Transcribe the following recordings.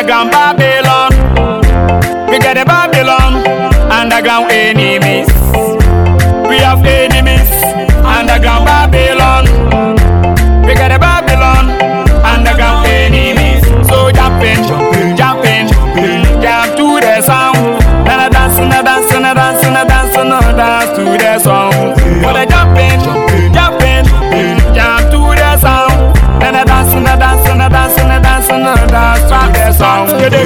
underground Babylon. We get the Babylon, underground enemies. We have enemies, underground Babylon. We get the Babylon, underground enemies. So jump in, jump in, jump to the sound. Then I dance, and I dance, and I dance, and I dance, and I dance to the song. But I jump in, jump in, jump to the sound. Then I dance, and I dance, and I dance, and I dance, and I dance to the song.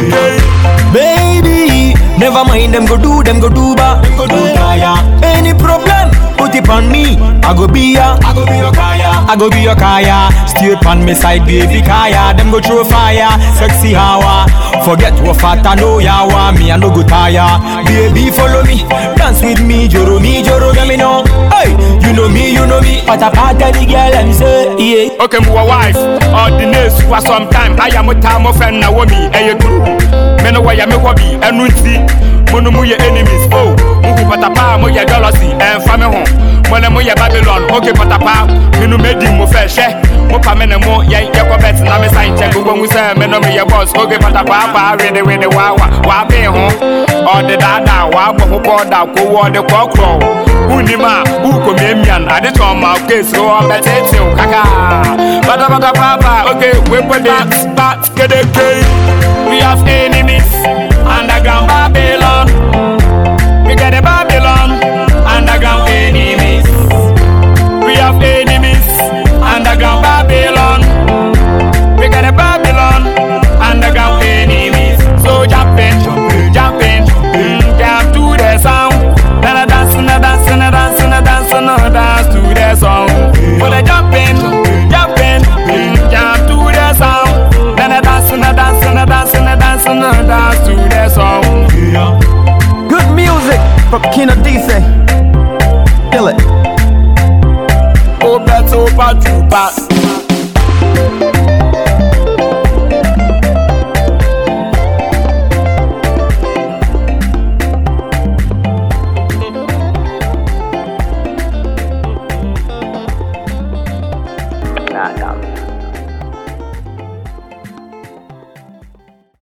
Baby, never mind them go do ba, go do kaya. Any problem, put it on me. I go be your kaya. I go be your kaya. Stay on me side, baby kaya. Them go throw fire, sexy hawa. Forget what fat I know ya wa me, I no go tire. Baby follow me, dance with me, joro, let me know. Hey, you know me. But I part of the girl and say, yeah. Okay, my wife, ordinance for some time. I am a time of friend now me, and you do. Men away, I make hobby, and we see. Mono your enemies, oh, Mugu Patapa, Moya jealousy, and family home. Monamoya Babylon, okay, Patapa, Minu made him more fresh, Mopa Menamo, Yako Bet, and I'm a sign check when we say, Menomi, your boss, okay, Patapa, ready with the Wabe home, or the Dada, Wabo, who called out, who wore the cockroach, Unima, Uko Memian, I did on my case, so I'm a tattoo, Kaka, Patapa, okay, we put that, get a cake. We have enemies, underground Babylon. We get the Babylon, underground enemies. We have enemies, underground Babylon. We get the Babylon, underground enemies. So jump in, jump to the sound. Then I dance, and I dance, and I dance, and I dance, and I dance to the song. Well, I jump in, jump to the sound. Then I dance, and I dance, and I dance, and I dance, and I dance to the song. Good music from Kino DC. Kill it. Oh, that's so bad,